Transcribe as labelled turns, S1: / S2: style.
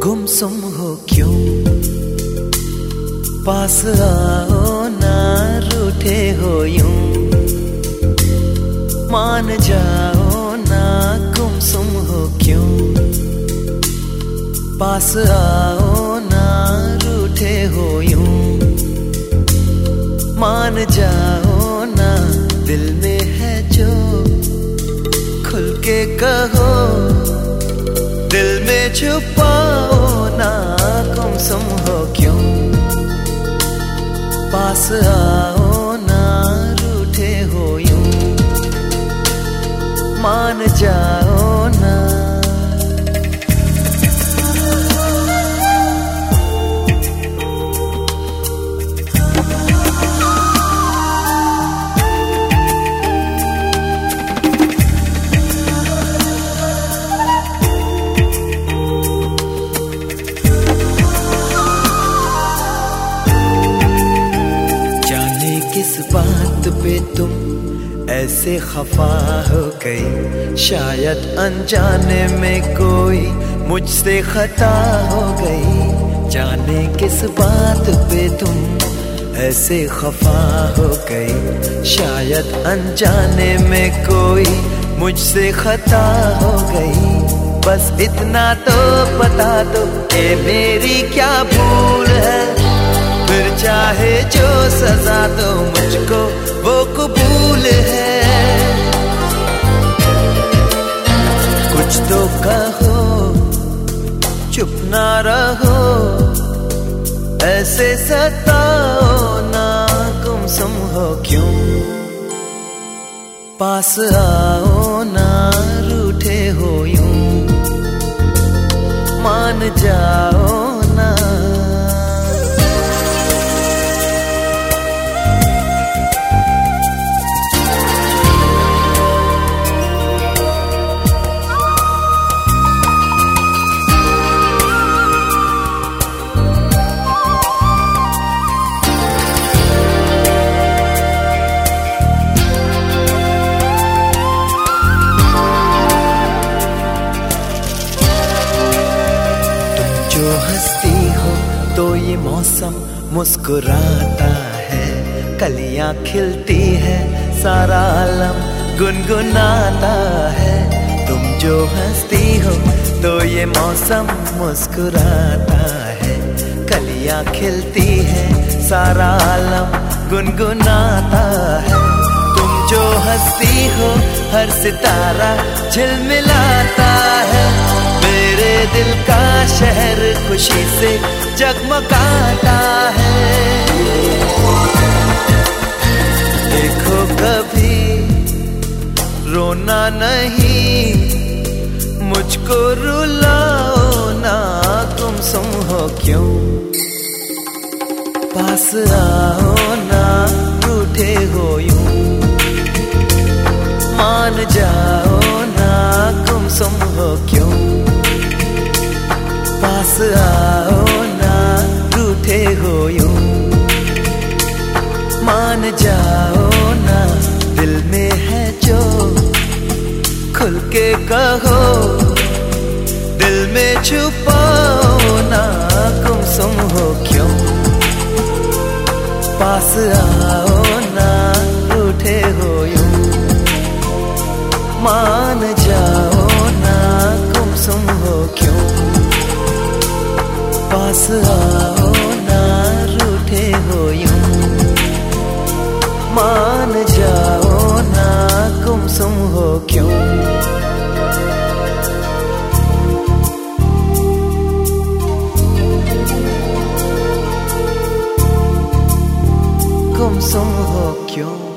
S1: गुमसुम हो क्यों, पास आओ ना, रूठे हो यूं, मान जाओ ना, गुमसुम हो क्यों, पास आओ ना, रूठे हो यूं, मान जाओ ना, दिल में है जो खुल के कहो, दिल में छुपाओ ना, गुमसुम हो क्यों, पास आओ ना, रूठे हो यूं, मान जाओ ना। किस बात पे तुम ऐसे खफा हो गई, शायद अनजाने में कोई मुझसे खता हो गई। जाने किस बात पे तुम ऐसे खफा हो गई, शायद अनजाने में कोई मुझसे खता हो गई। बस इतना तो बता दो कि मेरी क्या भूल है, फिर चाहे जो सजा दो मुझको वो कबूल है। कुछ तो कहो, चुप ना रहो, ऐसे सताओ ना, गुमसुम हो क्यों, पास आओ ना, रूठे हो यूं, मान जाओ ना। जो हंसती हो तो ये मौसम मुस्कुराता है, कलियां खिलती है, सारा आलम गुनगुनाता है। तुम जो हंसती हो तो ये मौसम मुस्कुराता है, कलियां खिलती है, सारा आलम गुनगुनाता है। तुम जो हंसती हो हर सितारा झिलमिलाता है, मेरे दिल का शहर खुशी से जगमगाता है। देखो कभी रोना नहीं, मुझको रुलाओ ना, गुमसुम हो क्यों, पास आओ ना, रूठे हो यूं, मान जाओ ना, गुमसुम हो क्यों, पास आओ ना, रूठे हो यूं, मान जाओ ना, दिल में है जो खुल के कहो, दिल में छुपाओ ना, गुमसुम हो क्यों, पास आओ ना, रूठे हो यूं, मान जाओ ना, गुमसुम हो क्यों, पास आओ ना, रूठे हो यूं, मान जाओ ना, गुमसुम हो क्यों। गुमसुम हो क्यों।